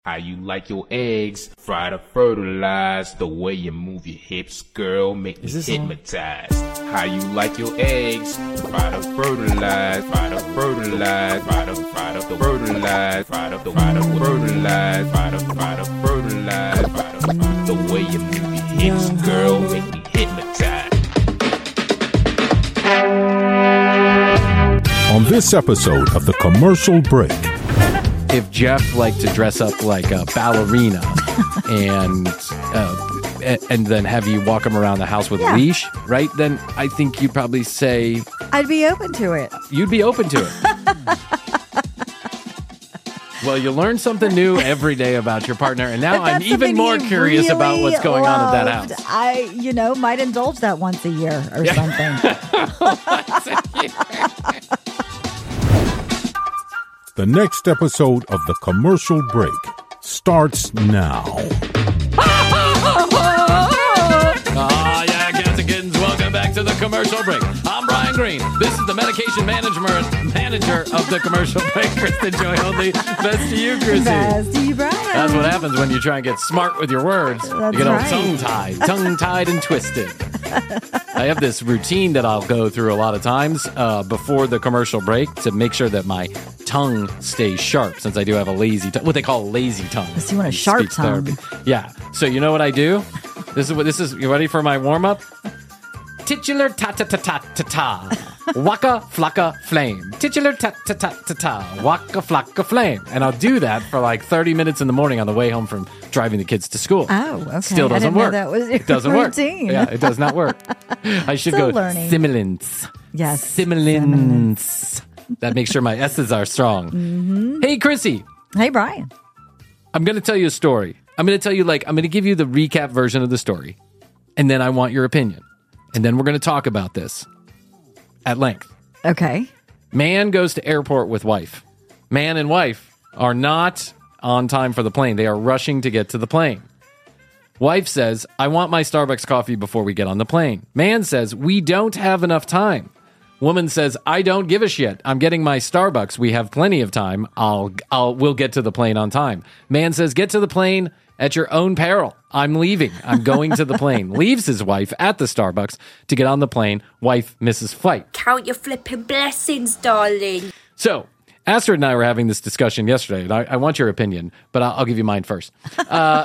How you like your eggs, fried or fertilized? The way you move your hips, girl, make me hypnotized. How you like your eggs, fried or fertilized? Fried or fertilized, fried or fertilized, fried or fertilized, fried or fertilized, the way you move your hips, girl, make me hypnotized. On this episode of The Commercial Break. If Jeff liked to dress up like a ballerina and then have you walk him around the house with a leash, right? Then I think you'd probably say... I'd be open to it. You'd be open to it. Well, you learn something new every day about your partner, and now I'm even more curious about what's going on at that house. I, might indulge that once a year or something. The next episode of The Commercial Break starts now. Oh, yeah, cats and kittens, welcome back to The Commercial Break. I'm Brian Green. This is the medication manager of The Commercial Break, Kristen Joy Holdley. Best to you, Chrissy. Best to you, Brian. That's what happens when you try and get smart with your words. That's you get all right. tongue-tied and twisted. I have this routine that I'll go through a lot of times before the commercial break to make sure that my tongue stays sharp, since I do have a lazy tongue, what they call a lazy tongue. So you want a sharp tongue. Yeah. So you know what I do? This is. You ready for my warm-up? Titular ta-ta-ta-ta-ta-ta. Waka flocka flame. Titular ta-ta-ta-ta-ta. Waka flocka flame. And I'll do that for like 30 minutes in the morning on the way home from driving the kids to school. Oh, okay. Still doesn't work. That was your it doesn't routine. work. Yeah, it does not work. I should Still go learning. similants. Yes. Similants. That makes sure my S's are strong. Mm-hmm. Hey, Chrissy. Hey, Brian. I'm going to tell you a story. I'm going to give you the recap version of the story. And then I want your opinion. And then we're going to talk about this at length. Okay. Man goes to airport with wife. Man and wife are not on time for the plane. They are rushing to get to the plane. Wife says, I want my Starbucks coffee before we get on the plane. Man says, we don't have enough time. Woman says, I don't give a shit. I'm getting my Starbucks. We have plenty of time. We'll get to the plane on time. Man says, get to the plane at your own peril. I'm leaving. I'm going to the plane. Leaves his wife at the Starbucks to get on the plane. Wife misses flight. Count your flipping blessings, darling. So, Astrid and I were having this discussion yesterday, and I want your opinion, but I'll give you mine first. Okay.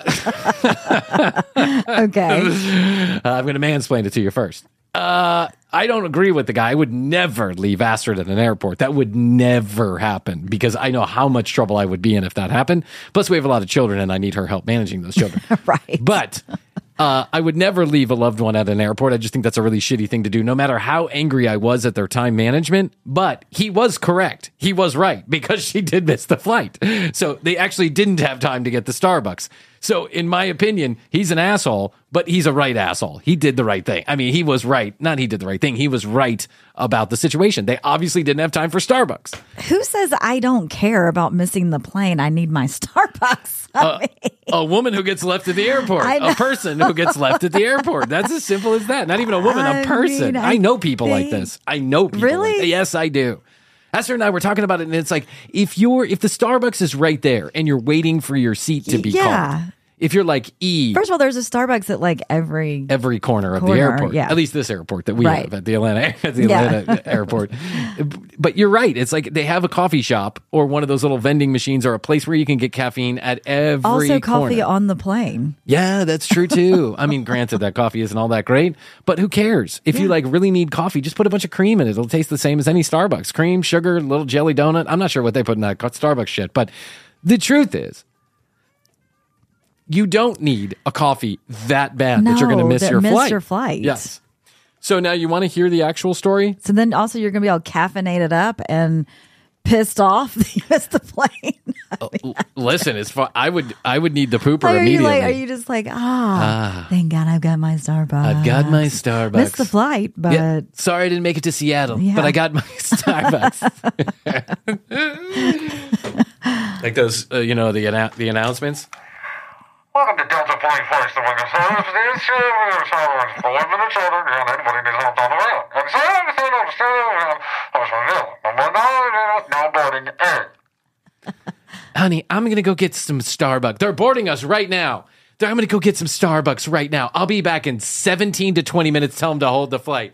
I'm going to mansplain it to you first. I don't agree with the guy. I would never leave Astrid at an airport. That would never happen because I know how much trouble I would be in if that happened. Plus, we have a lot of children, and I need her help managing those children. Right. But I would never leave a loved one at an airport. I just think that's a really shitty thing to do, no matter how angry I was at their time management. But he was correct. He was right because she did miss the flight. So they actually didn't have time to get the Starbucks. So in my opinion, he's an asshole, but he's a right asshole. He did the right thing. I mean, he was right. Not he did the right thing. He was right about the situation. They obviously didn't have time for Starbucks. Who says I don't care about missing the plane? I need my Starbucks. A woman who gets left at the airport. A person who gets left at the airport. That's as simple as that. Not even a woman, a person. I know people like this. I know people. Really? Yes, I do. Esther and I were talking about it, and it's like, if the Starbucks is right there and you're waiting for your seat to be called, if you're like First of all, there's a Starbucks at like every corner of the airport. Yeah. At least this airport that we have at the Atlanta airport. But you're right. It's like they have a coffee shop or one of those little vending machines or a place where you can get caffeine at every also corner. coffee on the plane. Yeah, that's true too. I mean, granted that coffee isn't all that great, but who cares? If you like really need coffee, just put a bunch of cream in it. It'll taste the same as any Starbucks. Cream, sugar, little jelly donut. I'm not sure what they put in that Starbucks shit, but the truth is, you don't need a coffee that bad that you're going to miss your flight. Yes. So now you want to hear the actual story? So then also you're going to be all caffeinated up and pissed off that you missed the plane. Listen, it's fun. I would need the pooper immediately. Are you just like, thank God I've got my Starbucks. I've got my Starbucks. Missed the flight, but sorry I didn't make it to Seattle, but I got my Starbucks. Like those, the announcements. Welcome to Delta Flight Flights to Wing Service. This is 5 minutes older than anybody needs help on the rail. And so now boarding honey, I'm going to go get some Starbucks. They're boarding us right now. I'm going to go get some Starbucks right now. I'll be back in 17 to 20 minutes. Tell them to hold the flight.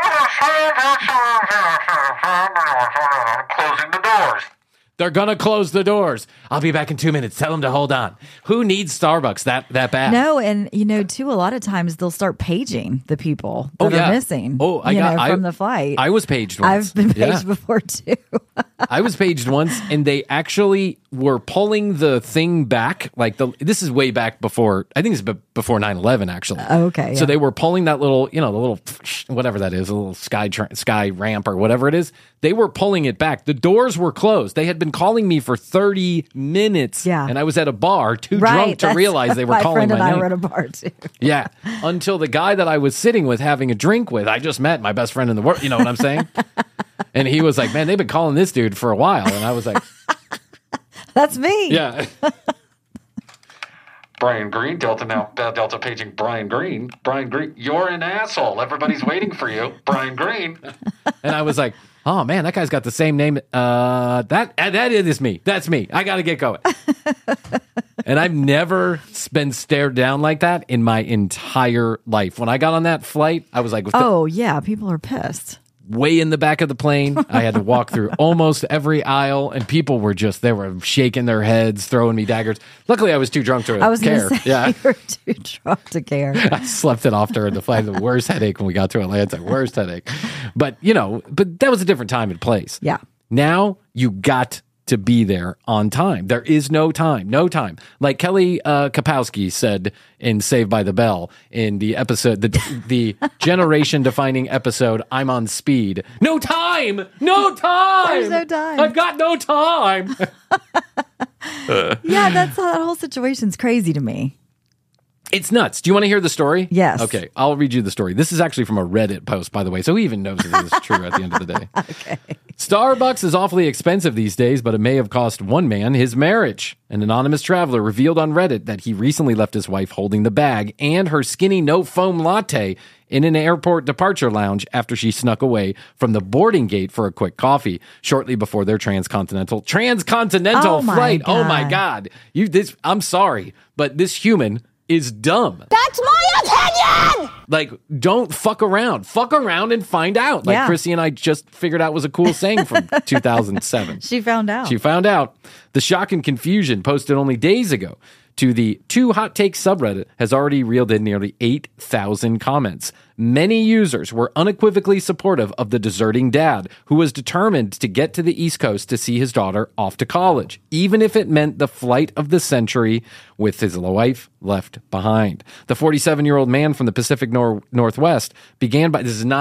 Closing the doors. They're going to close the doors. I'll be back in 2 minutes. Tell them to hold on. Who needs Starbucks that bad? No, and too, a lot of times they'll start paging the people that are missing. Oh, from the flight. I was paged once. I've been paged before too. I was paged once, and they actually were pulling the thing back. This is way back before. I think it's before 9/11, actually. Okay. So they were pulling that little, the little whatever that is, a little sky ramp or whatever it is. They were pulling it back. The doors were closed. They had been calling me for 30 minutes. Yeah. And I was at a bar, too drunk to realize they were calling my name. My friend and I were at a bar too. Yeah. Until the guy that I was sitting with having a drink with, I just met my best friend in the world. You know what I'm saying? And he was like, man, they've been calling this dude for a while. And I was like, that's me. Yeah. Brian Green, Delta paging Brian Green. Brian Green, you're an asshole. Everybody's waiting for you. Brian Green. And I was like, oh man, that guy's got the same name. That is me. That's me. I got to get going. And I've never been stared down like that in my entire life. When I got on that flight, I was like, yeah, people are pissed. Way in the back of the plane. I had to walk through almost every aisle, and people were they were shaking their heads, throwing me daggers. Luckily, I was too drunk to care. I was going to say, you were too drunk to care. I slept it off during the flight. The worst headache when we got to Atlanta. Worst headache. But, but that was a different time and place. Yeah. Now you got to be there on time. There is no time. Like Kelly Kapowski said in Saved by the Bell in the episode, the generation-defining episode, I'm on speed. No time! There's no time. I've got no time! Yeah, that whole situation's crazy to me. It's nuts. Do you want to hear the story? Yes. Okay, I'll read you the story. This is actually from a Reddit post, by the way, so who even knows if this is true at the end of the day? Okay. Starbucks is awfully expensive these days, but it may have cost one man his marriage. An anonymous traveler revealed on Reddit that he recently left his wife holding the bag and her skinny no-foam latte in an airport departure lounge after she snuck away from the boarding gate for a quick coffee shortly before their transcontinental flight. Oh my God. I'm sorry, but this human is dumb. That's my opinion! Like, don't fuck around. Fuck around and find out. Like Chrissy and I just figured out was a cool saying from 2007. She found out. The shock and confusion posted only days ago to the Two Hot Takes subreddit has already reeled in nearly 8,000 comments. Many users were unequivocally supportive of the deserting dad, who was determined to get to the East Coast to see his daughter off to college, even if it meant the flight of the century with his wife left behind. The 47-year-old man from the Pacific Northwest began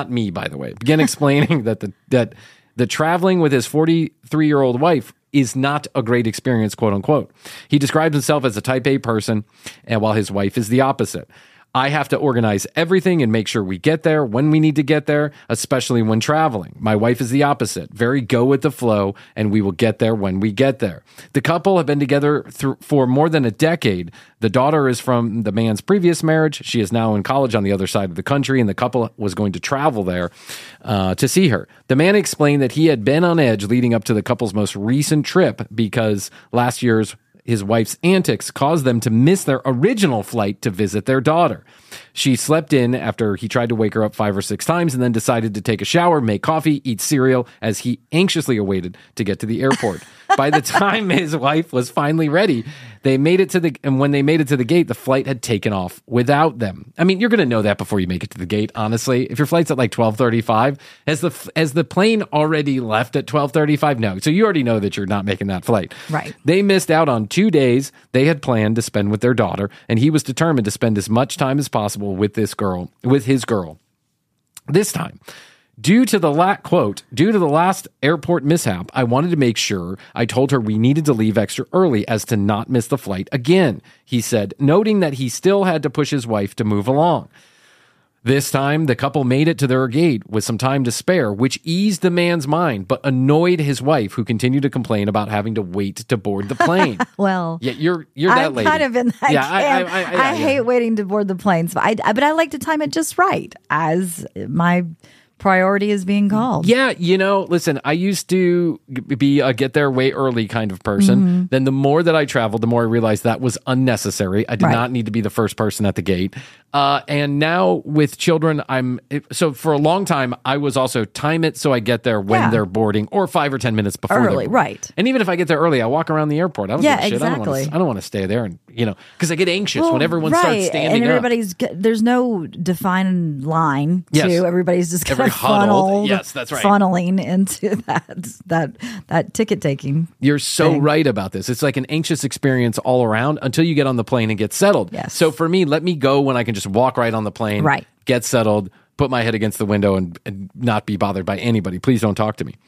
explaining that the traveling with his 43-year-old wife is not a great experience, quote unquote. He describes himself as a type A person, and while his wife is the opposite. I have to organize everything and make sure we get there when we need to get there, especially when traveling. My wife is the opposite, very go with the flow, and we will get there when we get there. The couple have been together for more than a decade. The daughter is from the man's previous marriage. She is now in college on the other side of the country, and the couple was going to travel there to see her. The man explained that he had been on edge leading up to the couple's most recent trip because last year's his wife's antics caused them to miss their original flight to visit their daughter. She slept in after he tried to wake her up 5 or 6 times and then decided to take a shower, make coffee, eat cereal as he anxiously awaited to get to the airport. By the time his wife was finally ready, when they made it to the gate, the flight had taken off without them. I mean, you're going to know that before you make it to the gate, honestly. If your flight's at like 12:35, has the plane already left at 12:35? No. So you already know that you're not making that flight. Right. They missed out on 2 days they had planned to spend with their daughter, and he was determined to spend as much time as possible with his girl. This time, due to the last airport mishap, I wanted to make sure I told her we needed to leave extra early as to not miss the flight again, he said, noting that he still had to push his wife to move along. This time, the couple made it to their gate with some time to spare, which eased the man's mind, but annoyed his wife, who continued to complain about having to wait to board the plane. Well, yeah, you're that lady. I'm kind of in that camp. I hate waiting to board the planes, but I like to time it just right, as my priority is being called. Yeah, listen, I used to be a get there way early kind of person. Then the more that I traveled, the more I realized that was unnecessary. I did not need to be the first person at the gate. And now with children, so for a long time, I was also time it so I get there when they're boarding or 5 or 10 minutes before Early, they're boarding. right. And even if I get there early, I walk around the airport. I don't give a shit. Exactly. I don't want to stay there and, because I get anxious when everyone starts standing and up. There's no defined line to everybody's just kind of huddled. Yes, that's right. funneling into that ticket taking. You're so right about this. It's like an anxious experience all around until you get on the plane and get settled. Yes. So for me, let me go when I can just walk right on the plane, get settled, put my head against the window and not be bothered by anybody. Please don't talk to me.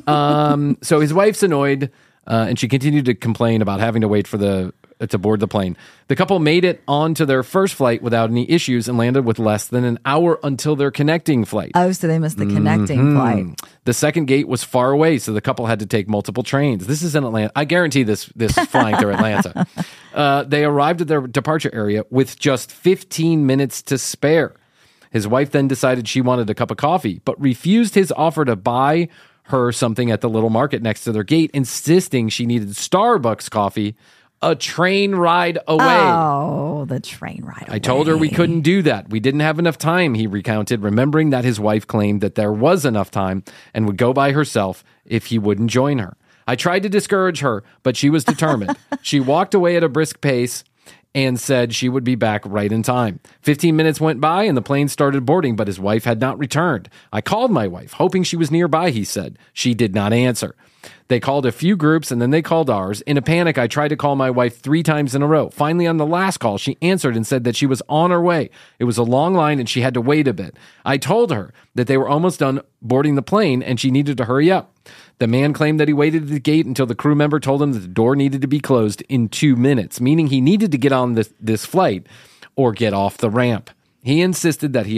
So his wife's annoyed and she continued to complain about having to wait for to board the plane. The couple made it onto their first flight without any issues and landed with less than an hour until their connecting flight. Oh, so they missed the connecting flight. The second gate was far away, so the couple had to take multiple trains. This is in Atlanta. I guarantee this is flying through Atlanta. They arrived at their departure area with just 15 minutes to spare. His wife then decided she wanted a cup of coffee, but refused his offer to buy her something at the little market next to their gate, insisting she needed Starbucks coffee a train ride away. Oh, the train ride away. I told her we couldn't do that. We didn't have enough time, he recounted, remembering that his wife claimed that there was enough time and would go by herself if he wouldn't join her. I tried to discourage her, but she was determined. She walked away at a brisk pace and said she would be back right in time. 15 minutes went by and the plane started boarding, but his wife had not returned. I called my wife, hoping she was nearby, he said. She did not answer. They called a few groups and then they called ours. In a panic, I tried to call my wife 3 times in a row. Finally, on the last call, she answered and said that she was on her way. It was a long line and she had to wait a bit. I told her that they were almost done boarding the plane and she needed to hurry up. The man claimed that he waited at the gate until the crew member told him that the door needed to be closed in 2 minutes, meaning he needed to get on this flight or get off the ramp. He insisted that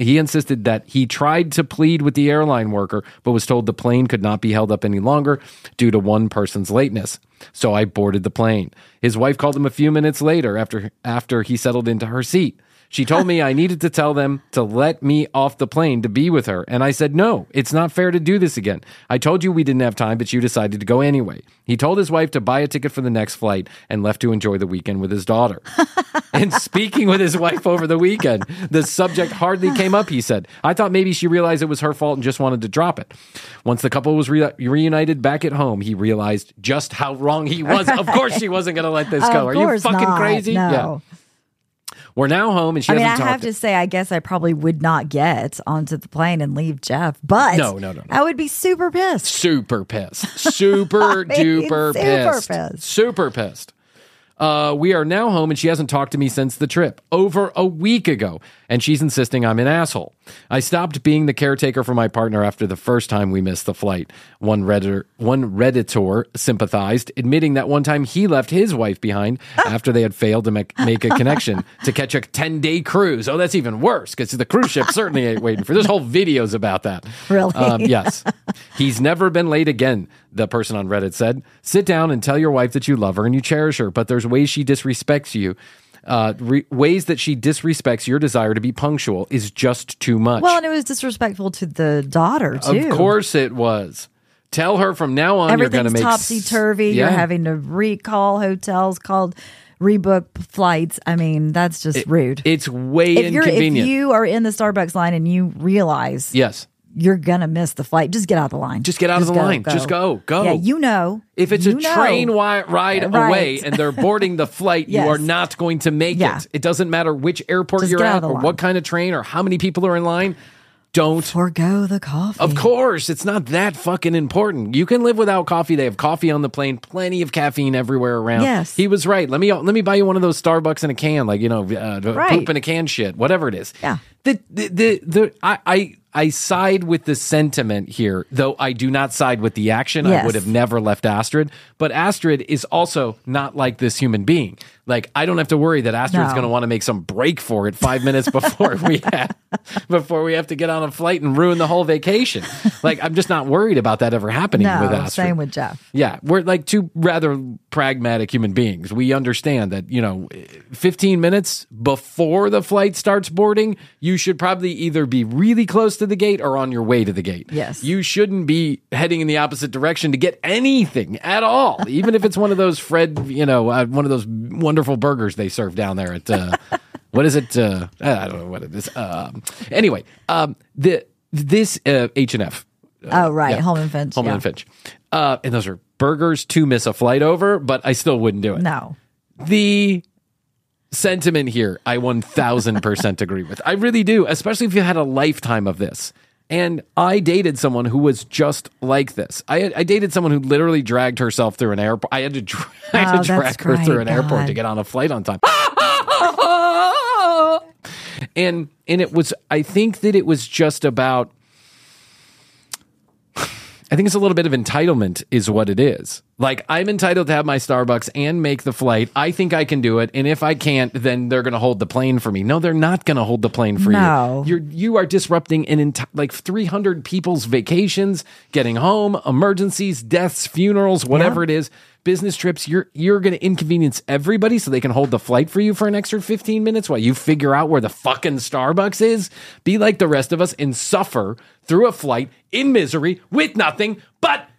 he tried to plead with the airline worker, but was told the plane could not be held up any longer due to one person's lateness. So I boarded the plane. His wife called him a few minutes later after he settled into her seat. She told me I needed to tell them to let me off the plane to be with her. And I said, no, it's not fair to do this again. I told you we didn't have time, but you decided to go anyway. He told his wife to buy a ticket for the next flight and left to enjoy the weekend with his daughter. And speaking with his wife over the weekend, the subject hardly came up, he said. I thought maybe she realized it was her fault and just wanted to drop it. Once the couple was reunited back at home, he realized just how wrong he was. Of course she wasn't going to let this go. Are you fucking crazy? No. Yeah. We're now home and she hasn't talked. I have to say, I guess I probably would not get onto the plane and leave Jeff, but no. I would be super pissed. Super pissed. Super duper pissed. Super pissed. We are now home and she hasn't talked to me since the trip, over a week ago, and she's insisting I'm an asshole. I stopped being the caretaker for my partner after the first time we missed the flight. One Redditor sympathized, admitting that one time he left his wife behind after they had failed to make a connection to catch a 10-day cruise. Oh, that's even worse, because the cruise ship certainly ain't waiting for. There's whole videos about that. Really? Yes. He's never been late again, the person on Reddit said. Sit down and tell your wife that you love her and you cherish her, but there's ways she disrespects you. Ways that she disrespects your desire to be punctual is just too much. Well, and it was disrespectful to the daughter, too. Of course it was. Tell her from now on you're going to make... Everything's topsy-turvy. Yeah. You're having to recall hotels called... rebook flights. I mean, that's just rude. It's way inconvenient. If you are in the Starbucks line and you realize... Yes. You're going to miss the flight. Just get out of the line. Just get out of the line. Go. Just go. Yeah, you know. If it's a train ride away and they're boarding the flight, you are not going to make it. It doesn't matter which airport you're at or what kind of train or how many people are in line. Don't forgo the coffee. Of course. It's not that fucking important. You can live without coffee. They have coffee on the plane. Plenty of caffeine everywhere around. Yes. He was right. Let me buy you one of those Starbucks in a can, like, poop in a can shit, whatever it is. Yeah. I side with the sentiment here, though I do not side with the action. Yes. I would have never left Astrid. But Astrid is also not like this human being. Like, I don't have to worry that Astrid's going to want to make some break for it 5 minutes before we have to get on a flight and ruin the whole vacation. Like, I'm just not worried about that ever happening with Astrid. Same with Jeff. Yeah, we're like two rather pragmatic human beings. We understand that, 15 minutes before the flight starts boarding, you should probably either be really close to the gate or on your way to the gate. Yes. You shouldn't be heading in the opposite direction to get anything at all, even if it's one of those one of those wonderful burgers they serve down there at, what is it? I don't know what it is. Anyway, this H&F. Oh, right. Home and Finch. Home and Finch. And those are burgers to miss a flight over, but I still wouldn't do it. No. The sentiment here, I 1000% agree with. I really do, especially if you had a lifetime of this. And I dated someone who was just like this. I dated someone who literally dragged herself through an airport. I had to drag her through an airport to get on a flight on time. And it was, I think that it was just about, I think it's a little bit of entitlement is what it is. Like, I'm entitled to have my Starbucks and make the flight. I think I can do it. And if I can't, then they're going to hold the plane for me. No, they're not going to hold the plane for you. You are disrupting like 300 people's vacations, getting home, emergencies, deaths, funerals, whatever it is, business trips. You're going to inconvenience everybody so they can hold the flight for you for an extra 15 minutes while you figure out where the fucking Starbucks is. Be like the rest of us and suffer through a flight in misery with nothing but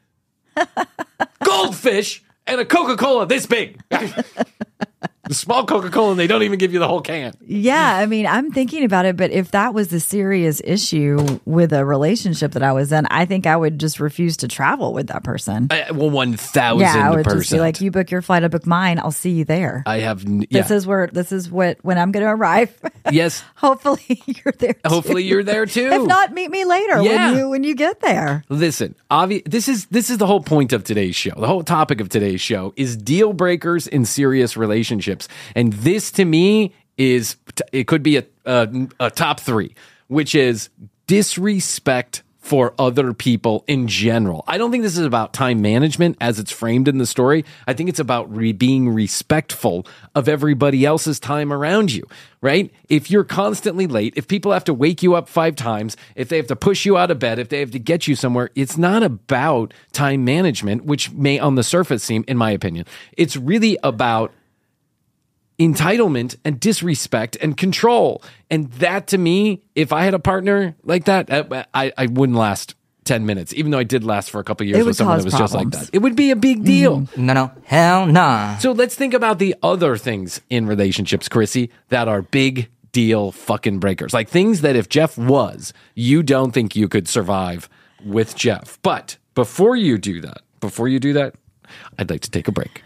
goldfish and a Coca-Cola this big. The small Coca-Cola, and they don't even give you the whole can. Yeah, I mean, I'm thinking about it, but if that was a serious issue with a relationship that I was in, I think I would just refuse to travel with that person. Well, 1,000%. Yeah, I would just be like, you book your flight, I book mine. I'll see you there. This is when I'm going to arrive. Yes. Hopefully you're there too. Hopefully you're there too. If not, meet me later when you get there. Listen, this is the whole point of today's show. The whole topic of today's show is deal breakers in serious relationships. And this to me it could be a top 3, which is disrespect for other people in general. I don't think this is about time management as it's framed in the story. I think it's about being respectful of everybody else's time around you, right? If you're constantly late, if people have to wake you up 5 times, if they have to push you out of bed, if they have to get you somewhere, it's not about time management, which may on the surface seem, in my opinion, it's really about entitlement and disrespect and control. And that to me, if I had a partner like that, I wouldn't last 10 minutes, even though I did last for a couple of years with someone that was just like that. It would be a big deal. No, hell nah. So let's think about the other things in relationships, Chrissy, that are big deal fucking breakers. Like things that if Jeff was, you don't think you could survive with Jeff. But before you do that, I'd like to take a break.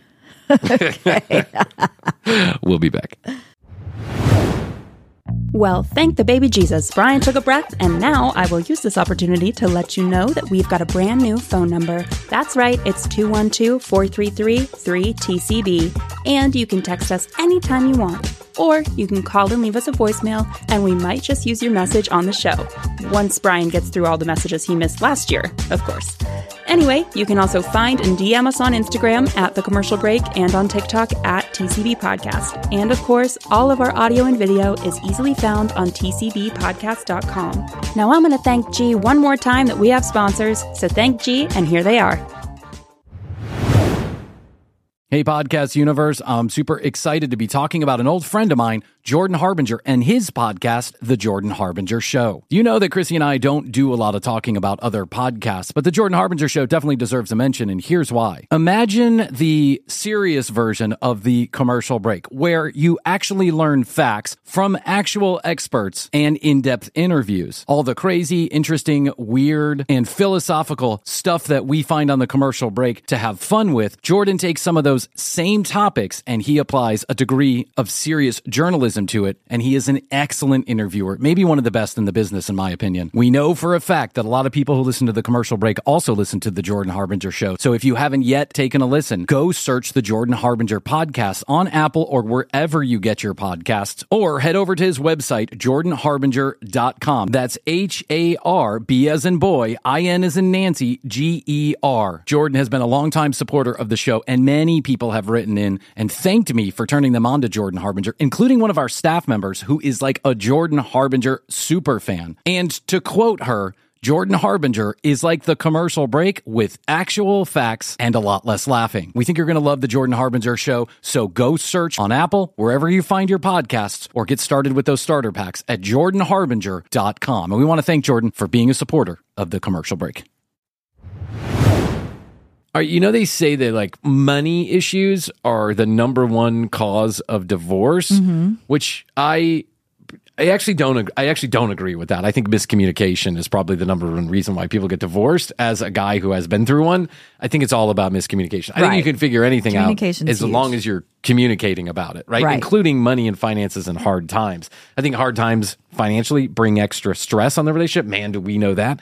We'll be back. Well, thank the baby Jesus. Brian took a breath, and now I will use this opportunity to let you know that we've got a brand new phone number. That's right, it's 212-433-3TCB, and you can text us anytime you want. Or you can call and leave us a voicemail, and we might just use your message on the show. Once Brian gets through all the messages he missed last year, of course. Anyway, you can also find and DM us on Instagram at The Commercial Break and on TikTok at TCB Podcast. And of course, all of our audio and video is easily found on tcbpodcast.com. Now I'm going to thank G one more time that we have sponsors, so thank G, and here they are. Hey, Podcast Universe. I'm super excited to be talking about an old friend of mine, Jordan Harbinger, and his podcast, The Jordan Harbinger Show. You know that Chrissy and I don't do a lot of talking about other podcasts, but The Jordan Harbinger Show definitely deserves a mention, and here's why. Imagine the serious version of The Commercial Break, where you actually learn facts from actual experts and in-depth interviews. All the crazy, interesting, weird, and philosophical stuff that we find on The Commercial Break to have fun with, Jordan takes some of those same topics and he applies a degree of serious journalism to it, and he is an excellent interviewer, maybe one of the best in the business in my opinion. We know for a fact that a lot of people who listen to The Commercial Break also listen to The Jordan Harbinger Show, so if you haven't yet taken a listen, go search The Jordan Harbinger Podcast on Apple or wherever you get your podcasts, or head over to his website, jordanharbinger.com. That's H-A-R-B as in boy, I-N as in Nancy, G-E-R. Jordan has been a longtime supporter of the show, and many people have written in and thanked me for turning them on to Jordan Harbinger, including one of our staff members who is like a Jordan Harbinger super fan. And to quote her, Jordan Harbinger is like the commercial break with actual facts and a lot less laughing. We think you're going to love the Jordan Harbinger show, so go search on Apple, wherever you find your podcasts, or get started with those starter packs at jordanharbinger.com. And we want to thank Jordan for being a supporter of the commercial break. You know, they say that like money issues are the number one cause of divorce, which I actually don't agree with that. I think miscommunication is probably the number one reason why people get divorced. As a guy who has been through one, I think it's all about miscommunication. I think you can figure anything out as long as you're communicating about it, right? Including money and finances and hard times. I think hard times financially bring extra stress on the relationship. Man, do we know that.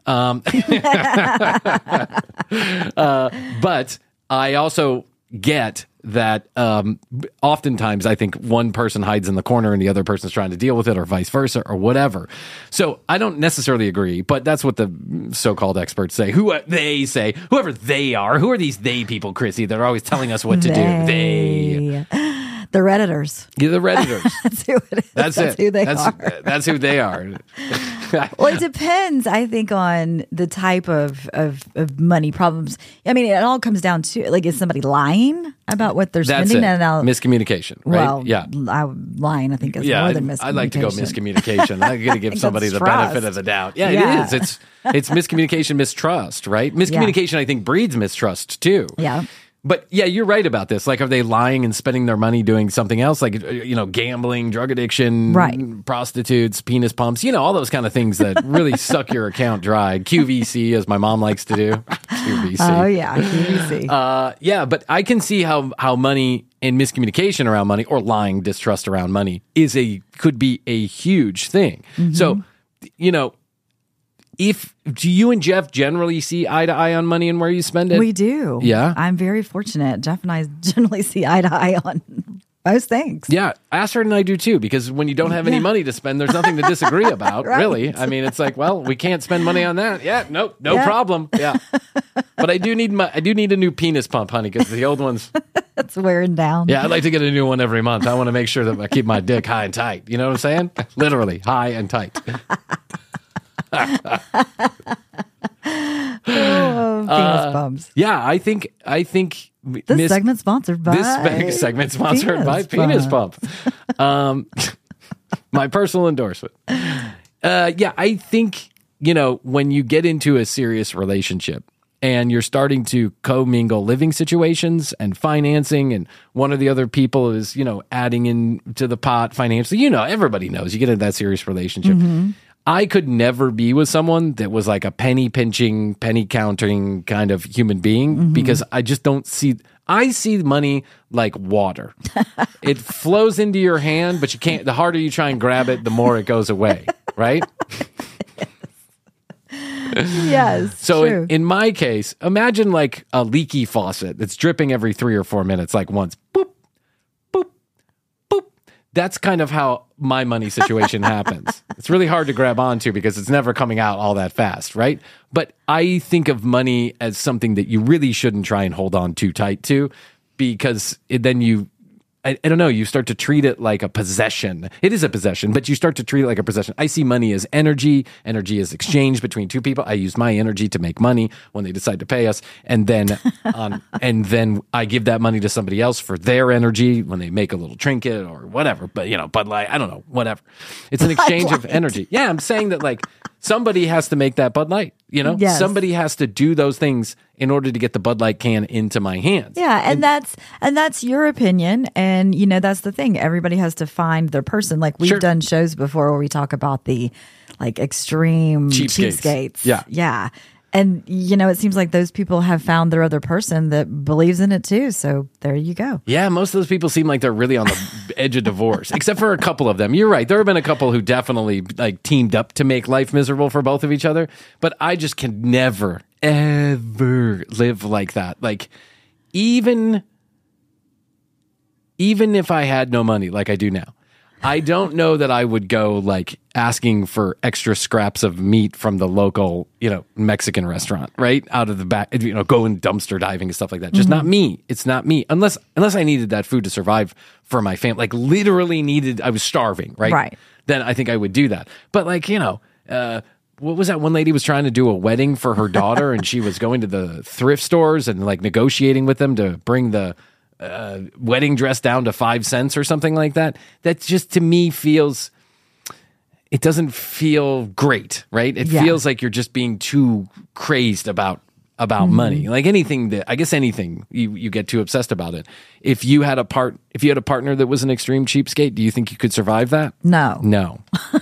But I also get that oftentimes I think one person hides in the corner and the other person's trying to deal with it, or vice versa, or whatever. So I don't necessarily agree, but that's what the so-called experts say. Whoever they are. Who are these they people, Chrissy, that are always telling us what to do? They. The Redditors. Yeah, the Redditors. That's who it is. That's who they are. That's who they are. Well, it depends, I think, on the type of money problems. I mean, it all comes down to, like, is somebody lying about what they're spending? That's it. Miscommunication, right? Well, yeah. Lying, I think, is more than miscommunication. I'd like to go miscommunication. I'm going to give somebody the benefit of the doubt. Yeah, it is. It's miscommunication, mistrust, right? Miscommunication, I think, breeds mistrust, too. Yeah. But yeah, you're right about this. Like, are they lying and spending their money doing something else? Like, you know, gambling, drug addiction, prostitutes, penis pumps, you know, all those kind of things that really suck your account dry. QVC, as my mom likes to do. QVC. Oh, yeah, QVC. Yeah, but I can see how money and miscommunication around money, or lying, distrust around money, could be a huge thing. So, you know, do you and Jeff generally see eye to eye on money and where you spend it? We do. Yeah. I'm very fortunate. Jeff and I generally see eye to eye on most things. Yeah. Astrid and I do too, because when you don't have any money to spend, there's nothing to disagree about, really. I mean, it's like, well, we can't spend money on that. Yeah. No problem. Yeah. But I do need a new penis pump, honey, because the old one's it's wearing down. Yeah. I'd like to get a new one every month. I want to make sure that I keep my dick high and tight. You know what I'm saying? Literally high and tight. Penis bumps. Yeah, I think this segment sponsored by Penis Pump. My personal endorsement. Yeah, I think, you know, when you get into a serious relationship and you're starting to commingle living situations and financing, and one of the other people is, you know, adding into the pot financially, you know, everybody knows you get into that serious relationship. I could never be with someone that was like a penny pinching, penny counting kind of human being, because I just don't see. I see money like water. It flows into your hand, but you can't. The harder you try and grab it, the more it goes away. Right? Yes. So in my case, imagine like a leaky faucet that's dripping every 3 or 4 minutes, like once. Boop, boop, boop. That's kind of how my money situation happens. It's really hard to grab onto because it's never coming out all that fast, right? But I think of money as something that you really shouldn't try and hold on too tight to, because then you, I don't know, you start to treat it like a possession. It is a possession, but you start to treat it like a possession. I see money as energy. Energy is exchanged between two people. I use my energy to make money when they decide to pay us, and then I give that money to somebody else for their energy when they make a little trinket or whatever. But you know, Bud Light, I don't know, whatever. It's an exchange of energy. Yeah, I'm saying that like somebody has to make that Bud Light. You know, somebody has to do those things in order to get the Bud Light can into my hands. Yeah, and that's your opinion, and you know that's the thing. Everybody has to find their person. Like we've done shows before where we talk about the like extreme cheapskates. Yeah. And you know, it seems like those people have found their other person that believes in it too. So there you go. Yeah, most of those people seem like they're really on the edge of divorce, except for a couple of them. You're right. There have been a couple who definitely like teamed up to make life miserable for both of each other. But I just can never, ever live like that. Like even if I had no money like I do now, I don't know that I would go like asking for extra scraps of meat from the local, you know, Mexican restaurant, right? Out of the back, you know, going dumpster diving and stuff like that. Just not me. It's not me. Unless I needed that food to survive for my family, like literally needed, I was starving, right? Right. Then I think I would do that. But like, you know, what was that one lady was trying to do a wedding for her daughter, and she was going to the thrift stores and like negotiating with them to bring the wedding dress down to 5 cents or something like that. That just to me feels, it doesn't feel great, right? It feels like you're just being too crazed about money. Like anything you get too obsessed about it. If you had a partner that was an extreme cheapskate, do you think you could survive that? No. No,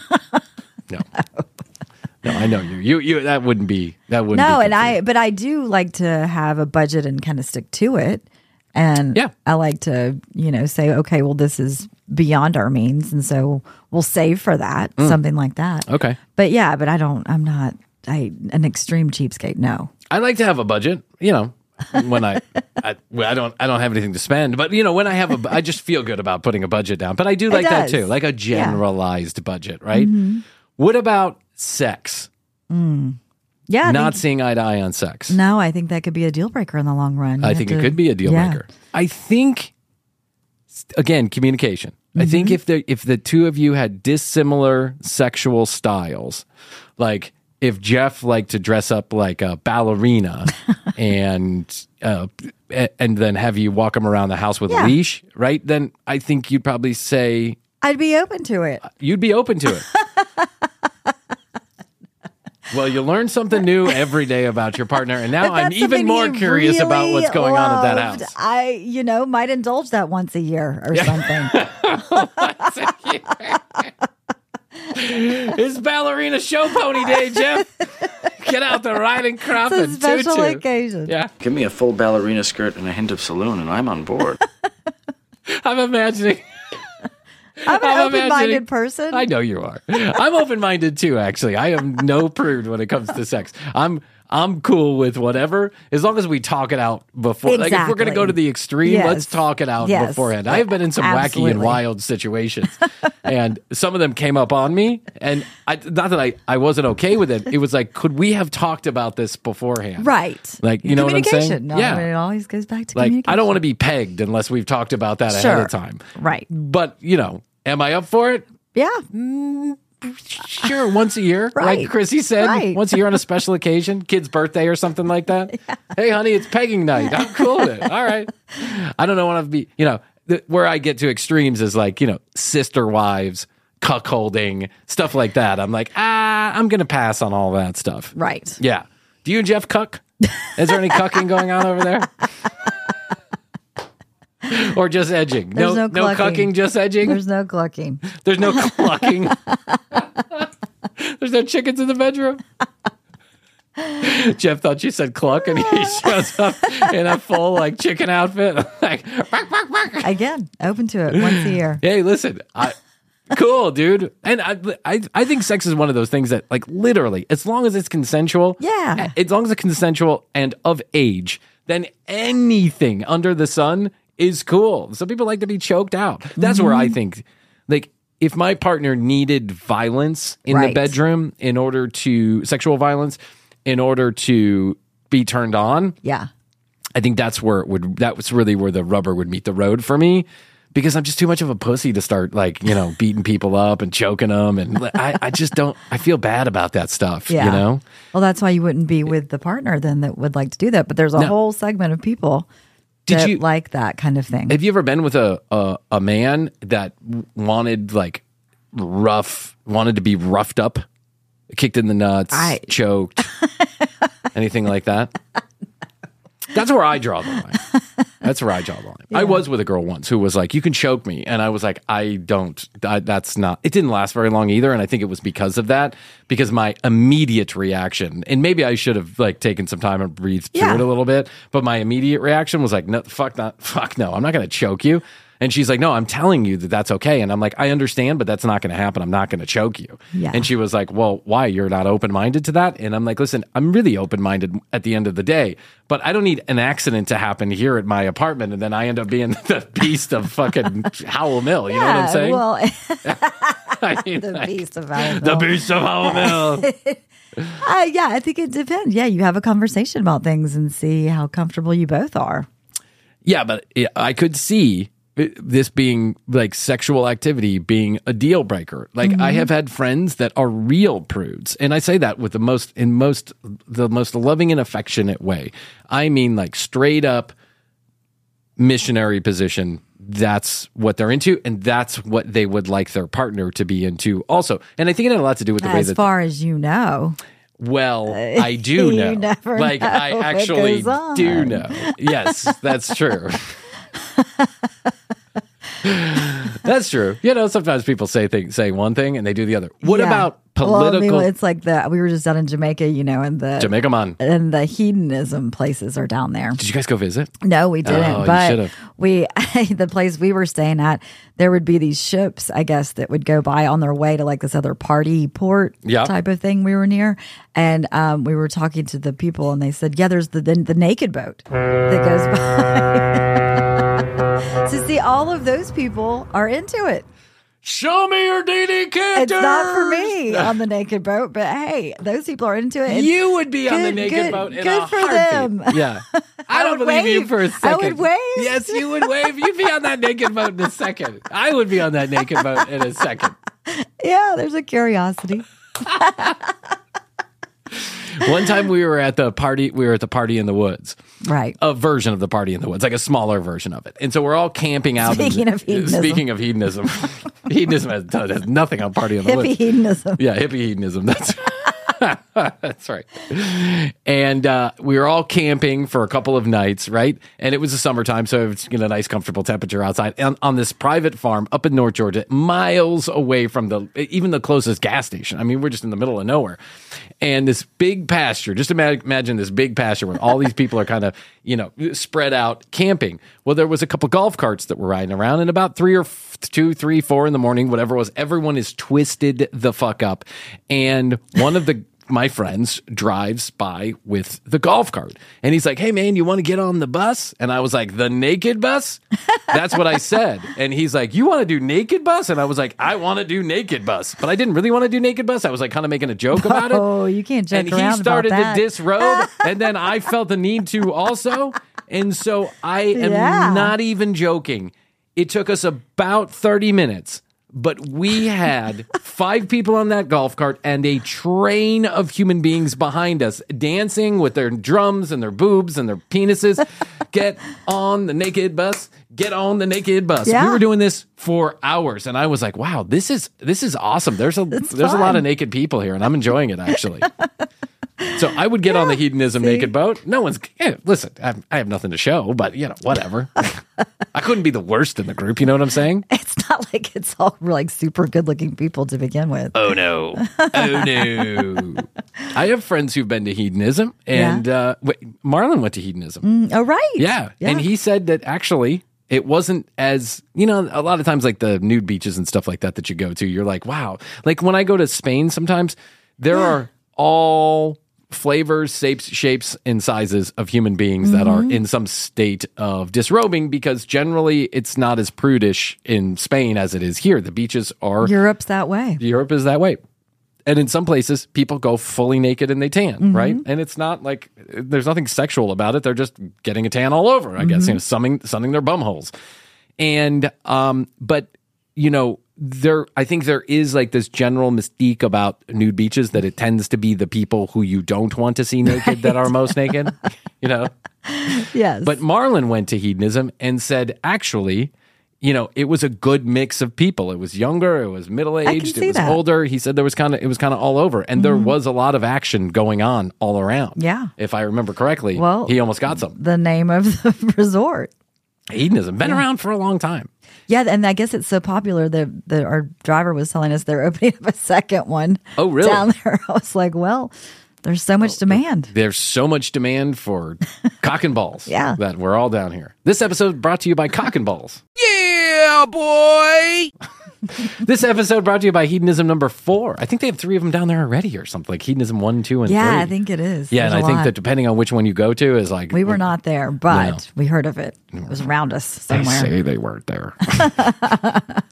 I know you that wouldn't be No, be but I do like to have a budget and kind of stick to it. And I like to, say, okay, well, this is beyond our means. And so we'll save for that, something like that. Okay. But I'm not an extreme cheapskate. No. I like to have a budget, when I don't have anything to spend, but when I have I just feel good about putting a budget down, but I do like that too, like a generalized budget, right? Mm-hmm. What about sex? Yeah, not seeing eye to eye on sex. No, I think that could be a deal breaker in the long run. I think it could be a deal breaker. I think, again, communication. I think if the two of you had dissimilar sexual styles, like if Jeff liked to dress up like a ballerina and then have you walk him around the house with a leash, right? Then I think you'd probably say, I'd be open to it. You'd be open to it. Well, you learn something new every day about your partner, and now I'm even more curious about what's going on at that house. I, might indulge that once a year or something. It's ballerina show pony day, Jeff. Get out the riding crop and tutu. It's a special occasion. Yeah. Give me a full ballerina skirt and a hint of saloon, and I'm on board. I'm imagining. I'm an open-minded person. I know you are. I'm open-minded too, actually. I am no prude when it comes to sex. I'm cool with whatever, as long as we talk it out before. Exactly. Like if we're going to go to the extreme, let's talk it out beforehand. I have been in some wacky and wild situations, and some of them came up on me, and not that I wasn't okay with it. It was like, could we have talked about this beforehand? Right. Like, you know what I'm saying? No, it always goes back to communication. I don't want to be pegged unless we've talked about that ahead of time. Right. But, am I up for it? Yeah. Sure, once a year, like Chrissy said, once a year on a special occasion, kid's birthday or something like that. Yeah. Hey, honey, it's pegging night. I'm cool with it. All right. I don't know want to be, where I get to extremes is like, sister wives, cuckolding, stuff like that. I'm like, I'm going to pass on all that stuff. Right. Yeah. Do you and Jeff cuck? Is there any cucking going on over there? Or just edging? There's no cucking, just edging? There's no clucking. There's no clucking. There's no chickens in the bedroom. Jeff thought you said cluck, and he shows up in a full chicken outfit. Like, bark, bark, bark. Again, open to it once a year. Hey, listen, cool, dude. And I think sex is one of those things that, literally, as long as it's consensual, as long as it's consensual and of age, then anything under the sun is cool. Some people like to be choked out. That's where I think, if my partner needed violence in the bedroom sexual violence, in order to be turned on, I think that's was really where the rubber would meet the road for me, because I'm just too much of a pussy to start beating people up and choking them, and I just don't. I feel bad about that stuff. Well, that's why you wouldn't be with the partner then that would like to do that. But there's a whole segment of people. Did you like that kind of thing? Have you ever been with a man that wanted to be roughed up, kicked in the nuts, choked, anything like that? That's where I draw the line. Yeah. I was with a girl once who was like, "You can choke me," and I was like, "I don't." That's not. It didn't last very long either, and I think it was because of that. Because my immediate reaction, and maybe I should have taken some time and breathed through it a little bit, but my immediate reaction was like, "No, fuck no, I'm not going to choke you." And she's like, "No, I'm telling you that that's okay." And I'm like, "I understand, but that's not going to happen. I'm not going to choke you." Yeah. And she was like, "Well, why? You're not open-minded to that?" And I'm like, "Listen, I'm really open-minded at the end of the day, but I don't need an accident to happen here at my apartment and then I end up being the beast of fucking Howell Mill." You know what I'm saying? Well, the beast of Howell Mill. The beast of Howell Mill. I think it depends. Yeah, you have a conversation about things and see how comfortable you both are. Yeah, but I could see this being like sexual activity being a deal breaker. Like I have had friends that are real prudes, and I say that with the most loving and affectionate way. I mean, like straight up missionary position. That's what they're into, and that's what they would like their partner to be into also. And I think it had a lot to do with the way that... As far as you know. Well, I do know. You never like, know I actually what goes do on. know. Yes, that's true. That's true. You know, sometimes people say one thing and they do the other. What about political? Well, I mean, it's like we were just down in Jamaica, you know, and Jamaica Man. And the hedonism places are down there. Did you guys go visit? No, we didn't. Oh, but you should've. the place we were staying at, there would be these ships, I guess, that would go by on their way to like this other party port type of thing we were near. And we were talking to the people and they said, yeah, there's the naked boat that goes by. So see, all of those people are into it. Show me your DD characters. It's not for me on the naked boat, but hey, those people are into it. You would be on the naked boat in a for heartbeat. them. Yeah. I don't believe you for a second. I would wave. Yes, you would wave. You'd be on that naked boat in a second. I would be on that naked boat in a second. Yeah, there's a curiosity. One time we were at the party in the woods. Right. A version of the party in the woods, like a smaller version of it. And so we're all camping out. Speaking of hedonism. Hedonism has nothing on party in the woods. Hippie hedonism. Yeah, hippie hedonism. That's right. And we were all camping for a couple of nights, right? And it was the summertime, so it's a nice, comfortable temperature outside. And on this private farm up in North Georgia, miles away from even the closest gas station. I mean, we're just in the middle of nowhere. And this big pasture, just imagine this big pasture where all these people are kind of, spread out camping. Well, there was a couple golf carts that were riding around, and about 4 in the morning, whatever it was, everyone is twisted the fuck up. And one of my friends drives by with the golf cart, and he's like, hey man, you want to get on the bus? And I was like, the naked bus? That's what I said. And he's like, you want to do naked bus? And I was like, I want to do naked bus, but I didn't really want to do naked bus. I was like kind of making a joke about it. Oh, you can't joke and around he started about that. to disrobe, and then I felt the need to also. And so I am not even joking. It took us about 30 minutes. But we had 5 people on that golf cart and a train of human beings behind us dancing with their drums and their boobs and their penises. Get on the naked bus. Get on the naked bus. Yeah. We were doing this for hours, and I was like, wow, this is awesome. There's a lot of naked people here, and I'm enjoying it, actually. So I would get on the hedonism naked boat. No one's... listen, I have nothing to show, but, whatever. I couldn't be the worst in the group, you know what I'm saying? It's not like it's all like super good-looking people to begin with. Oh, no. Oh, no. I have friends who've been to hedonism, and Marlon went to hedonism. Oh, right. Yeah, and he said that actually... It wasn't as, a lot of times like the nude beaches and stuff like that you go to, you're like, wow. Like when I go to Spain sometimes, there are all flavors, shapes, and sizes of human beings that are in some state of disrobing, because generally it's not as prudish in Spain as it is here. The beaches are... Europe's that way. Europe is that way. And in some places, people go fully naked and they tan, right? And it's not like, there's nothing sexual about it. They're just getting a tan all over, I guess, sunning their bum holes. And, but, I think there is like this general mystique about nude beaches that it tends to be the people who you don't want to see naked that are most naked, Yes. But Marlon went to hedonism and said, actually... it was a good mix of people. It was younger, it was middle-aged, it was older. He said it was kind of all over. And there was a lot of action going on all around. Yeah. If I remember correctly, he almost got some. The name of the resort. Hedonism. Been around for a long time. Yeah, and I guess it's so popular that our driver was telling us they're opening up a second one. Oh, really? Down there. I was like, well... There's so much demand. There's so much demand for cock and balls. Yeah. That we're all down here. This episode brought to you by Cock and Balls. Yeah, boy! This episode brought to you by Hedonism number 4. I think they have 3 of them down there already or something, like Hedonism 1, 2, and 3. Yeah, I think it is. Yeah, There's and I think that depending on which one you go to is like... We were not there, but we heard of it. It was around us somewhere. They say they weren't there.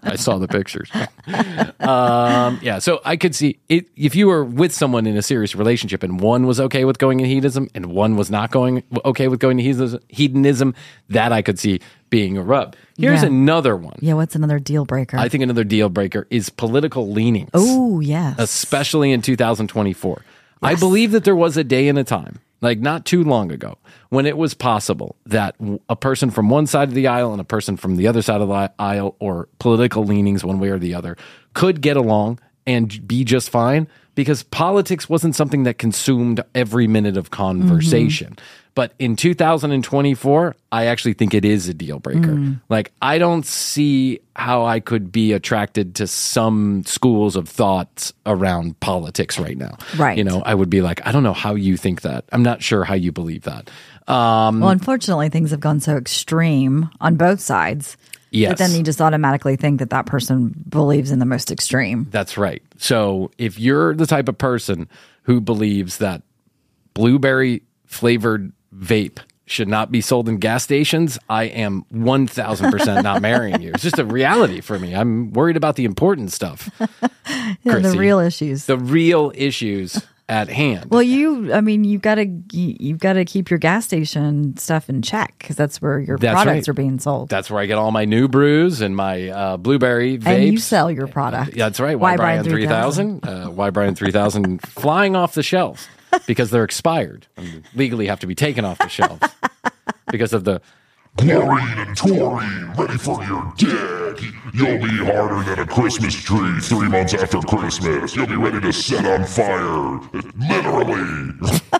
I saw the pictures. Yeah, so I could see it if you were with someone in a serious relationship and one was okay with going in hedonism and one was not okay with going to hedonism, that I could see being a rub. Here's another one. Yeah, what's another deal breaker? I think another deal breaker is political leanings. Oh, yes. Especially in 2024. Yes. I believe that there was a day and a time, like not too long ago, when it was possible that a person from one side of the aisle and a person from the other side of the aisle, or political leanings one way or the other, could get along and be just fine, because politics wasn't something that consumed every minute of conversation. But in 2024, I actually think it is a deal breaker. Like, I don't see how I could be attracted to some schools of thoughts around politics right now. Right. You know, I would be like, I don't know how you think that. I'm not sure how you believe that. Well, unfortunately, things have gone so extreme on both sides. Yes. But then you just automatically think that person believes in the most extreme. That's right. So if you're the type of person who believes that blueberry flavored vape should not be sold in gas stations, I am 1,000% not marrying you. It's just a reality for me. I'm worried about the important stuff. The real issues. The real issues at hand. Well, you've got to keep your gas station stuff in check, because that's where your products are being sold. That's where I get all my new brews and my blueberry vapes. And you sell your product. That's right. Y Brian 3000. Y Brian 3000 flying off the shelves because they're expired and legally have to be taken off the shelves because of the chlorine and taurine, ready for your dick. You'll be harder than a Christmas tree 3 months after Christmas. You'll be ready to set on fire. Literally.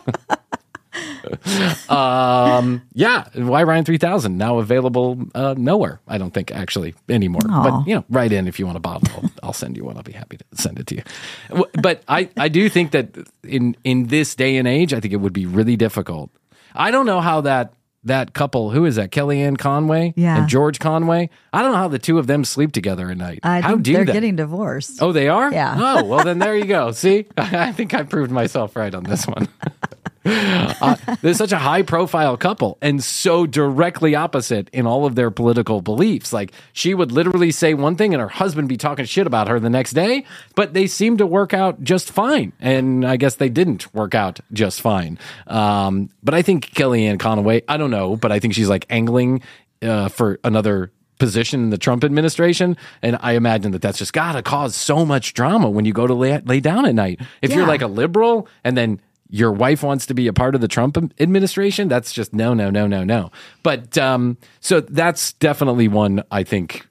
Yeah, Y Ryan 3000 now available nowhere, I don't think, actually, anymore. Aww. But write in if you want a bottle. I'll send you one. I'll be happy to send it to you. But I do think that in this day and age, I think it would be really difficult. I don't know how that couple, who is that, Kellyanne Conway and George Conway? I don't know how the two of them sleep together at night. They're getting divorced. Oh, they are? Yeah. Oh, well, then there you go. See? I think I proved myself right on this one. They're such a high-profile couple and so directly opposite in all of their political beliefs. Like, she would literally say one thing and her husband be talking shit about her the next day, but they seem to work out just fine. And I guess they didn't work out just fine. But I think Kellyanne Conway, I don't know, but I think she's like angling for another position in the Trump administration, and I imagine that's just gotta cause so much drama when you go to lay down at night. If you're like a liberal and then your wife wants to be a part of the Trump administration, that's just no. But so that's definitely one I think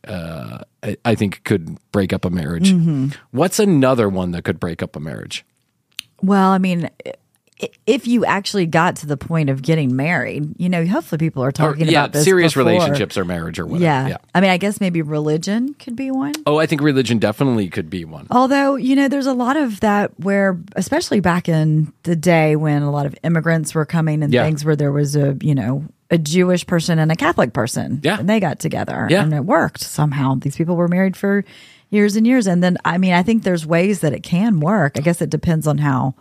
could break up a marriage. What's another one that could break up a marriage? Well, I mean, if you actually got to the point of getting married, hopefully people are talking about this serious before. Relationships or marriage or whatever. Yeah. I mean, I guess maybe religion could be one. Oh, I think religion definitely could be one. Although, there's a lot of that where, especially back in the day when a lot of immigrants were coming and things, where there was a Jewish person and a Catholic person. Yeah. And they got together and it worked somehow. These people were married for years and years. And then, I think there's ways that it can work. I guess it depends on how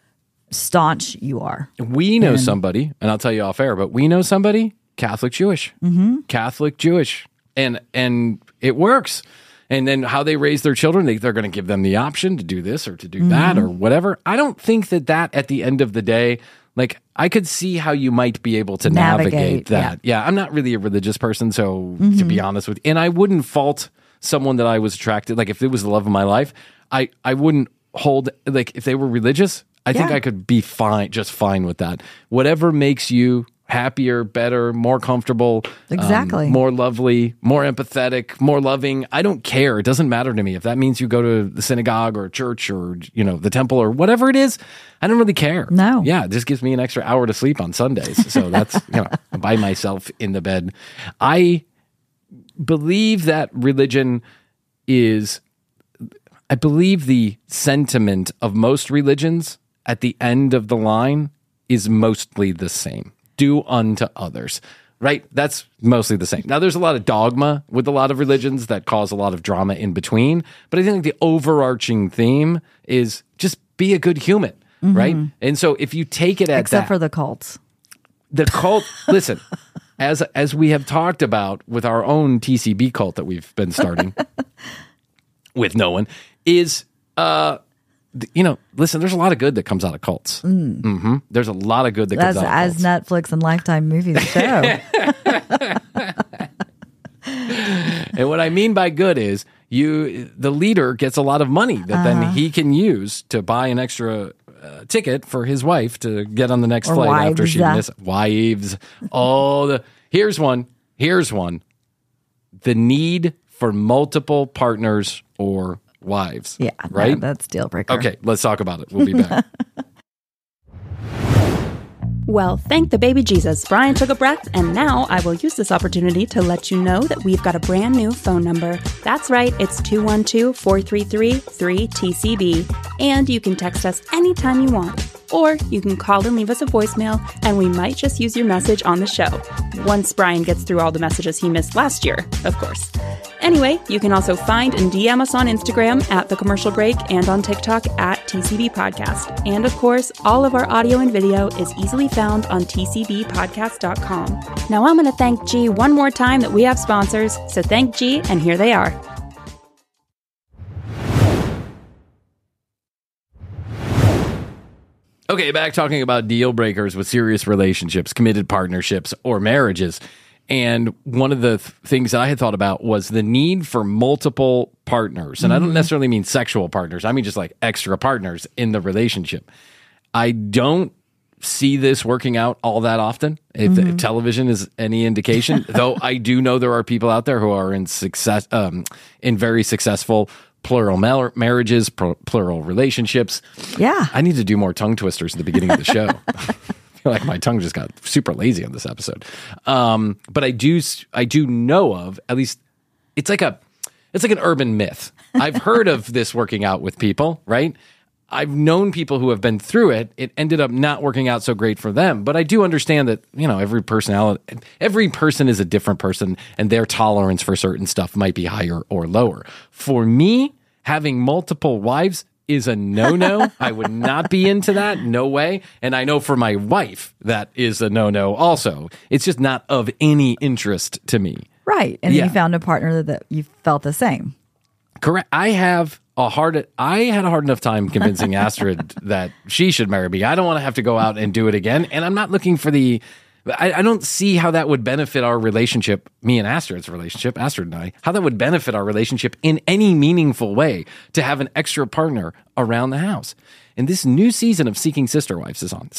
staunch you are. We know somebody, and I'll tell you off air, but we know somebody, Catholic Jewish. Catholic Jewish. And it works. And then how they raise their children, they're going to give them the option to do this or to do that or whatever. I don't think that at the end of the day, like, I could see how you might be able to navigate that. Yeah, I'm not really a religious person, so to be honest with you, and I wouldn't fault someone that I was attracted, like if it was the love of my life, I wouldn't hold, like if they were religious, I think I could be just fine with that. Whatever makes you happier, better, more comfortable, exactly, more lovely, more empathetic, more loving. I don't care. It doesn't matter to me if that means you go to the synagogue or church or the temple or whatever it is. I don't really care. No, it just gives me an extra hour to sleep on Sundays. So that's by myself in the bed. I believe that religion is. I believe the sentiment of most religions at the end of the line is mostly the same. Do unto others, right? That's mostly the same. Now, there's a lot of dogma with a lot of religions that cause a lot of drama in between, but I think the overarching theme is just be a good human, right? And so if you take it except for the cults. The cult, listen, as we have talked about with our own TCB cult that we've been starting, with no one, is, listen, there's a lot of good that comes out of cults. Mm-hmm. There's a lot of good that comes out of cults. As Netflix and Lifetime movies show. And what I mean by good is the leader gets a lot of money that then he can use to buy an extra ticket for his wife to get on the next flight after she misses. Wives. Here's one. The need for multiple partners or wives. Yeah, right? That's deal breaker. Okay, let's talk about it. We'll be back. Well, thank the baby Jesus. Brian took a breath, and now I will use this opportunity to let you know that we've got a brand new phone number. That's right, it's 212-433-3TCB, and you can text us anytime you want. Or you can call and leave us a voicemail, and we might just use your message on the show. Once Brian gets through all the messages he missed last year, of course. Anyway, you can also find and DM us on Instagram at The Commercial Break and on TikTok at TCB Podcast. And of course, all of our audio and video is easily found on tcbpodcast.com. Now I'm going to thank G one more time that we have sponsors, so thank G, and here they are. Okay, back talking about deal breakers with serious relationships, committed partnerships, or marriages. And one of the things that I had thought about was the need for multiple partners. And I don't necessarily mean sexual partners. I mean just like extra partners in the relationship. I don't see this working out all that often, if television is any indication. Though I do know there are people out there who are in very successful plural marriages, plural relationships. Yeah. I need to do more tongue twisters at the beginning of the show. Like my tongue just got super lazy on this episode. But I do know of, at least it's like an urban myth. I've heard of this working out with people, right? I've known people who have been through it. It ended up not working out so great for them. But I do understand that, every person is a different person and their tolerance for certain stuff might be higher or lower. For me, having multiple wives is a no-no. I would not be into that. No way. And I know for my wife, that is a no-no also. It's just not of any interest to me. Right. And you found a partner that you felt the same. Correct. I had a hard enough time convincing Astrid that she should marry me. I don't want to have to go out and do it again. And I'm not looking for I don't see how that would benefit our relationship, me and Astrid's relationship, Astrid and I, how that would benefit our relationship in any meaningful way to have an extra partner around the house. And this new season of Seeking Sister Wives is on.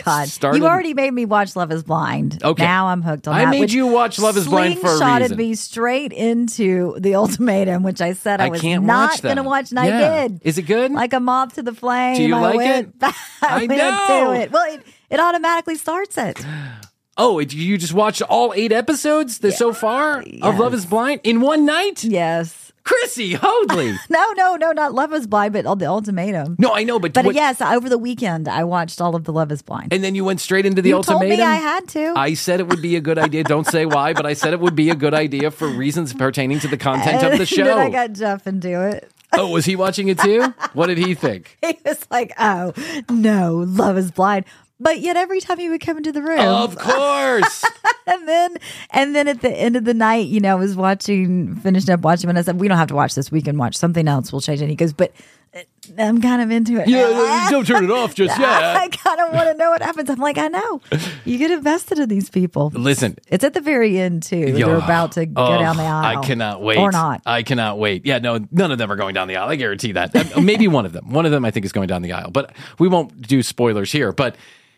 You already made me watch Love is Blind. Okay. Now I'm hooked on that. I made you watch Love is Blind for a reason. Slingshotted me straight into The Ultimatum, which I said I was not going to watch, and I did. Is it good? Like a moth to the flame. Do you like it? I know. To it. Well, it automatically starts it. Oh, you just watched all 8 episodes so far of Love is Blind in one night? Yes. Chrissy Hoadley. No, not Love is Blind, but The Ultimatum. No, I know, but yes, over the weekend I watched all of the Love is Blind. And then you went straight into The Ultimatum? You told me I had to. I said it would be a good idea. Don't say why, but I said it would be a good idea for reasons pertaining to the content of the show. Then I got Jeff into it. Oh, was he watching it too? What did he think? He was like, oh, no, Love is Blind. But yet every time he would come into the room. Of course. and then at the end of the night, I was finishing up watching, and I said, we don't have to watch this. We can watch something else. We'll change it. And he goes, but I'm kind of into it. Yeah, don't turn it off just yet. I kind of want to know what happens. I'm like, I know. You get invested in these people. Listen. It's at the very end, too. They're about to go down the aisle. I cannot wait. Or not. I cannot wait. Yeah, no, none of them are going down the aisle. I guarantee that. Maybe one of them. One of them I think is going down the aisle. But we won't do spoilers here. But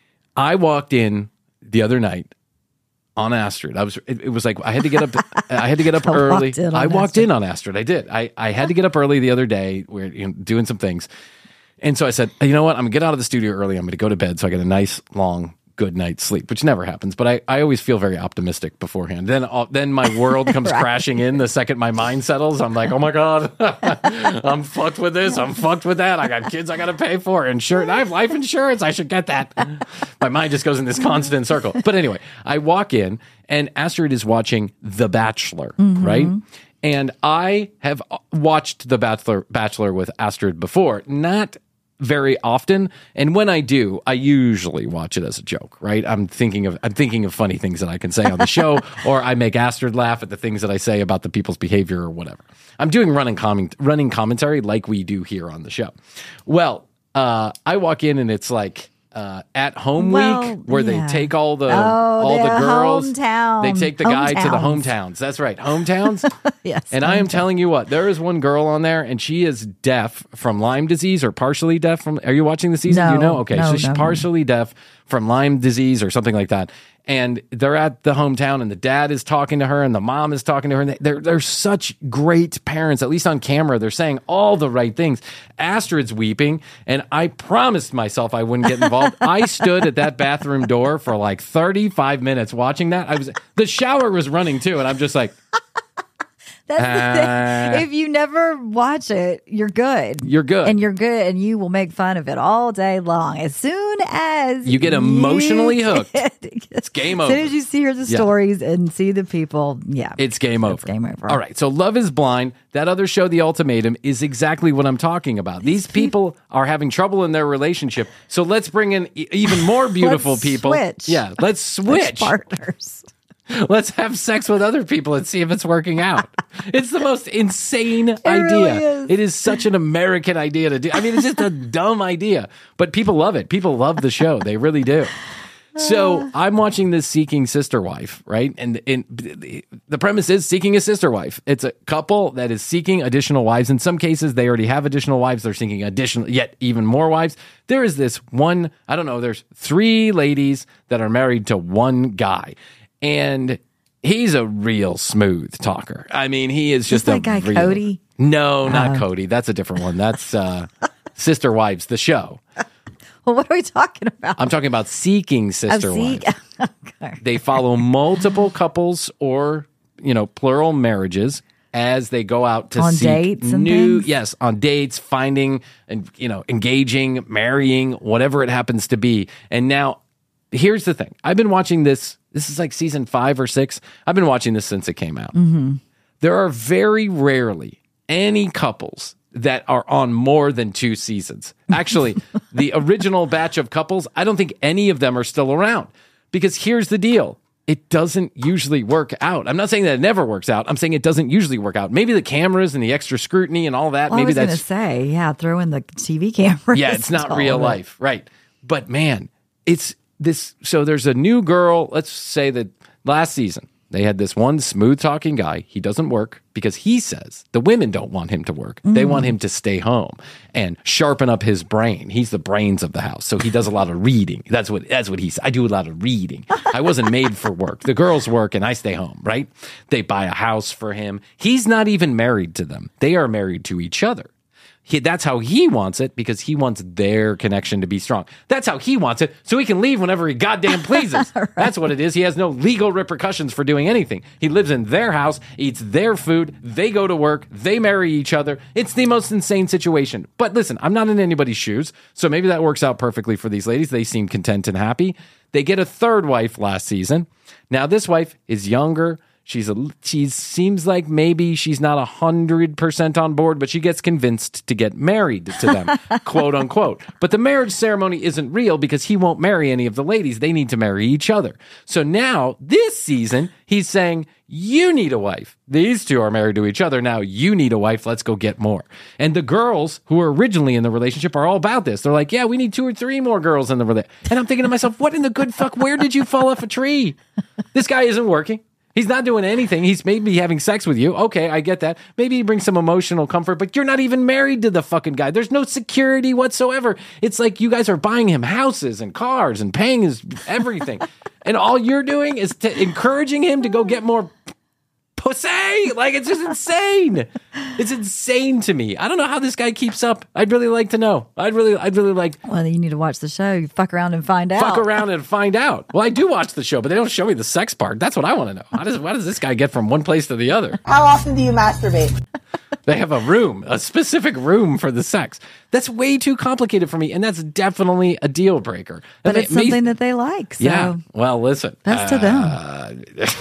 I walked in the other night on Astrid. It was like I had to get up. I had to get up early. I walked in on Astrid. I did. I had to get up early the other day. We're doing some things, and so I said, you know what? I'm gonna get out of the studio early. I'm gonna go to bed so I get a nice long good night's sleep, which never happens. But I always feel very optimistic beforehand. Then my world comes crashing in the second my mind settles. I'm like, oh my God, I'm fucked with this. I'm fucked with that. I got kids I got to pay for. Insurance. I have life insurance. I should get that. My mind just goes in this constant circle. But anyway, I walk in and Astrid is watching The Bachelor, right? And I have watched The Bachelor with Astrid before, not very often, and when I do, I usually watch it as a joke, right? I'm thinking of funny things that I can say on the show, or I make Astrid laugh at the things that I say about the people's behavior or whatever. I'm doing running commentary like we do here on the show. Well, I walk in and it's like at home week where they take all the girls. Hometown. They take the guy to the hometowns. That's right, hometowns. Yes. And I am telling you what, there is one girl on there, and she is deaf from Lyme disease or partially deaf from. Are you watching the season? No, Do you know? Okay, no, so she's partially deaf from Lyme disease or something like that. And they're at the hometown, and the dad is talking to her, and the mom is talking to her. And they're such great parents, at least on camera. They're saying all the right things. Astrid's weeping, and I promised myself I wouldn't get involved. I stood at that bathroom door for like 35 minutes watching that. The shower was running too, and I'm just like. That's the thing. If you never watch it, you're good. You're good. And you're good, and you will make fun of it all day long. As soon as you get emotionally hooked, it's game over. As soon as you hear the stories and see the people, it's game over. It's game over. All right, so Love is Blind, that other show, The Ultimatum, is exactly what I'm talking about. These people are having trouble in their relationship, so let's bring in even more beautiful people. Switch. Yeah, let's switch. Partners. Let's have sex with other people and see if it's working out. It's the most insane idea. Really It is such an American idea to do. I mean, it's just a dumb idea, but people love it. People love the show. They really do. So I'm watching this Seeking Sister Wife, right? And the premise is seeking a sister wife. It's a couple that is seeking additional wives. In some cases, they already have additional wives. They're seeking yet even more wives. There is this one, I don't know, there's 3 ladies that are married to one guy. And he's a real smooth talker. I mean, he is just that guy Cody? No, not Cody. That's a different one. That's Sister Wives, the show. Well, what are we talking about? I'm talking about Seeking Sister Wives. Okay. They follow multiple couples or, plural marriages as they go out to seek dates and things? Yes, on dates, finding and, engaging, marrying, whatever it happens to be. And now, here's the thing. I've been watching this. This is like season 5 or 6. I've been watching this since it came out. Mm-hmm. There are very rarely any couples that are on more than 2 seasons. Actually, the original batch of couples, I don't think any of them are still around. Because here's the deal. It doesn't usually work out. I'm not saying that it never works out. I'm saying it doesn't usually work out. Maybe the cameras and the extra scrutiny and all that. Well, maybe I was going to say, throw in the TV cameras. Yeah, it's not real life. Right. But man, it's this. So there's a new girl. Let's say that last season they had this one smooth talking guy. He doesn't work because he says the women don't want him to work. They want him to stay home and sharpen up his brain. He's the brains of the house. So he does a lot of reading. That's what he said. I do a lot of reading. I wasn't made for work. The girls work and I stay home, right? They buy a house for him. He's not even married to them. They are married to each other. That's how he wants it because he wants their connection to be strong. That's how he wants it so he can leave whenever he goddamn pleases. Right. That's what it is. He has no legal repercussions for doing anything. He lives in their house, eats their food, they go to work, they marry each other. It's the most insane situation. But listen, I'm not in anybody's shoes, so maybe that works out perfectly for these ladies. They seem content and happy. They get a third wife last season. Now this wife is younger. She seems like maybe she's not 100% on board, but she gets convinced to get married to them, quote unquote. But the marriage ceremony isn't real because he won't marry any of the ladies. They need to marry each other. So now this season, he's saying, you need a wife. These two are married to each other. Now you need a wife. Let's go get more. And the girls who were originally in the relationship are all about this. They're like, yeah, we need 2 or 3 more girls in the relationship. And I'm thinking to myself, what in the good fuck? Where did you fall off a tree? This guy isn't working. He's not doing anything. He's maybe having sex with you. Okay, I get that. Maybe he brings some emotional comfort, but you're not even married to the fucking guy. There's no security whatsoever. It's like you guys are buying him houses and cars and paying his everything. And all you're doing is encouraging him to go get more pussy. Like, it's just insane. It's insane to me. I don't know how this guy keeps up. I'd really like to know. I'd really like. Well, you need to watch the show. You fuck around and find out. Fuck around and find out. Well, I do watch the show, but they don't show me the sex part. That's what I want to know. How does this guy get from one place to the other? How often do you masturbate? They have a specific room for the sex. That's way too complicated for me, and that's definitely a deal breaker. But it's something that they like. So yeah. Well, listen. That's to them.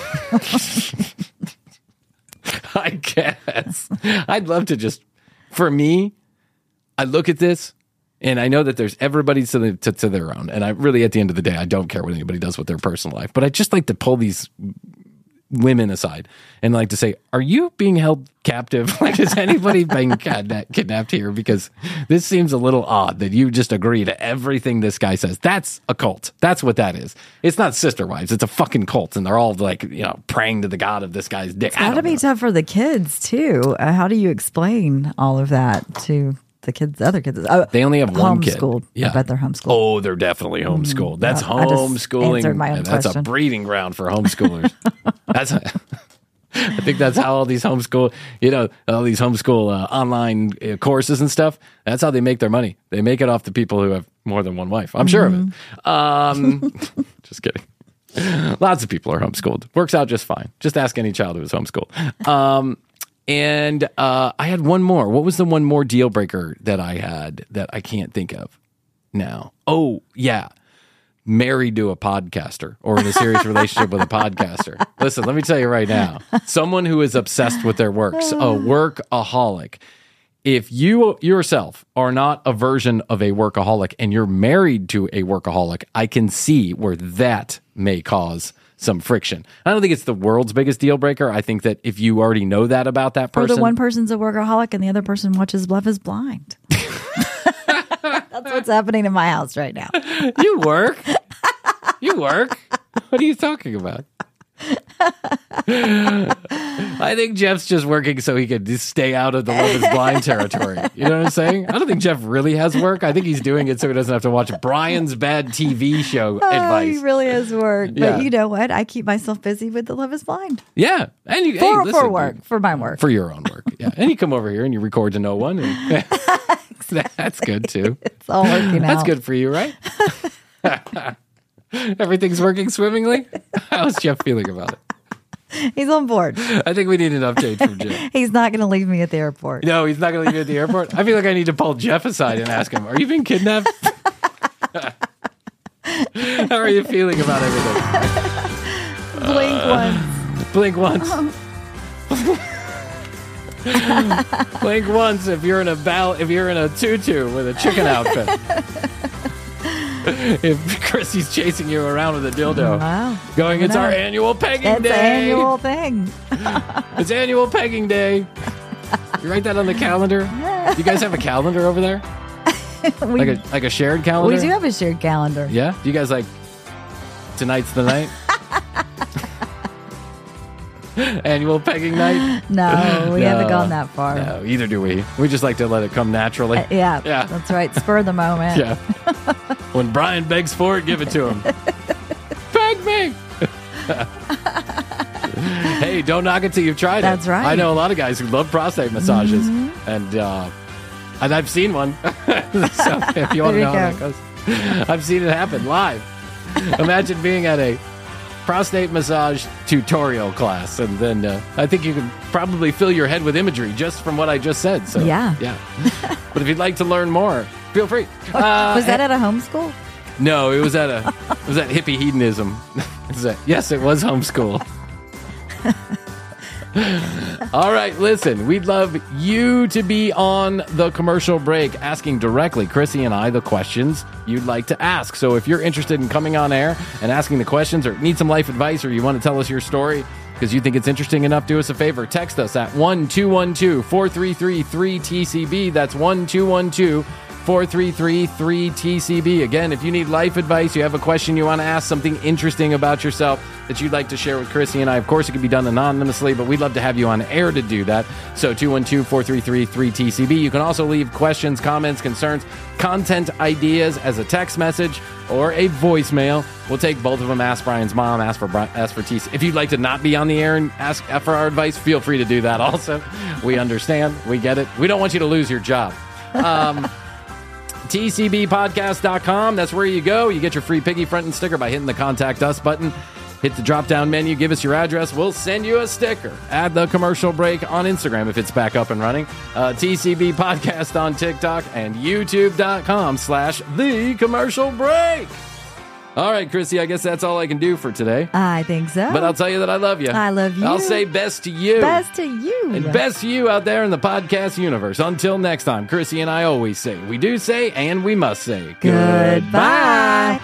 I guess. I'd love to for me, I look at this And I know that there's everybody to their own. And I really, at the end of the day, I don't care what anybody does with their personal life. But I just like to pull these women aside and like to say, are you being held captive? Like, is anybody being kidnapped here? Because this seems a little odd that you just agree to everything this guy says. That's a cult. That's what that is. It's not sister wives. It's a fucking cult. And they're all like, praying to the god of this guy's dick. It's got to be tough for the kids too. How do you explain all of that to the other kids? They only have one kid. Yeah. I bet they're homeschooled. Oh, they're definitely homeschooled. That's homeschooling. Answered my own that's question. A breeding ground for homeschoolers. I think that's how all these homeschool online courses and stuff, that's how they make their money. They make it off the people who have more than one wife. I'm sure of it. Just kidding. Lots of people are homeschooled. Works out just fine. Just ask any child who is homeschooled. And I had one more. What was the one more deal breaker that I had that I can't think of now? Oh, yeah. Married to a podcaster or in a serious relationship with a podcaster. Listen, let me tell you right now, someone who is obsessed with their works, a workaholic. If you yourself are not a version of a workaholic and you're married to a workaholic, I can see where that may cause some friction. I don't think it's the world's biggest deal breaker. I think that if you already know that about that person. Or the one person's a workaholic and the other person watches Love is Blind. That's what's happening in my house right now. You work. You work. What are you talking about? I think Jeff's just working so he can just stay out of the Love is Blind territory. You know what I'm saying? I don't think Jeff really has work. I think he's doing it so he doesn't have to watch Brian's bad TV show advice. He really has work. But you know what? I keep myself busy with the Love is Blind. Yeah. And for work. For my work. For your own work. Yeah. And you come over here and you record to no one. And that's good too. It's all working out. That's good for you, right? Everything's working swimmingly? How's Jeff feeling about it? He's on board. I think we need an update from Jeff. He's not going to leave me at the airport. No, he's not going to leave you at the airport? I feel like I need to pull Jeff aside and ask him, are you being kidnapped? How are you feeling about everything? Blink once. Blink once if you're in a tutu with a chicken outfit. If Chrissy's chasing you around with a dildo. Wow. Going, it's our annual pegging day. It's annual thing. It's annual pegging day. You write that on the calendar? You guys have a calendar over there? Like a shared calendar? We do have a shared calendar. Yeah? Do you guys like, tonight's the night? Annual pegging night? No, we haven't gone that far. No, either do we. We just like to let it come naturally. Yeah, that's right. Spur of the moment. Yeah. When Brian begs for it, give it to him. Peg me! Hey, don't knock it till you've tried it. That's right. I know a lot of guys who love prostate massages, and I've seen one. So if you want to know how that goes, I've seen it happen live. Imagine being at a prostate massage tutorial class, and then I think you can probably fill your head with imagery just from what I just said. So yeah. But if you'd like to learn more, feel free. Was that at a homeschool? No, it was at hippie hedonism. Yes, it was homeschool. All right, listen, we'd love you to be on the commercial break asking directly Chrissy and I the questions you'd like to ask. So if you're interested in coming on air and asking the questions or need some life advice or you want to tell us your story because you think it's interesting enough, do us a favor. Text us at 1-212-433-3TCB. That's 1-212-433-3TCB. Again, if you need life advice, you have a question you want to ask, something interesting about yourself that you'd like to share with Chrissy and I, of course, it can be done anonymously, but we'd love to have you on air to do that. So 212-433-3TCB. You can also leave questions, comments, concerns, content ideas as a text message or a voicemail. We'll take both of them. Ask Brian's mom, ask for TC. If you'd like to not be on the air and ask for our advice, feel free to do that also. We understand. We get it. We don't want you to lose your job. TCBpodcast.com. That's where you go. You get your free Piggy Frontin' sticker by hitting the Contact Us button. Hit the drop-down menu. Give us your address. We'll send you a sticker. Add the commercial break on Instagram if it's back up and running. TCB Podcast on TikTok and YouTube.com/the commercial break. All right, Chrissy, I guess that's all I can do for today. I think so. But I'll tell you that I love you. I love you. I'll say best to you. Best to you. And best to you out there in the podcast universe. Until next time, Chrissy and I always say, we do say, and we must say, goodbye.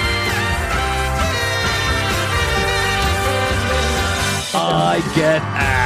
I get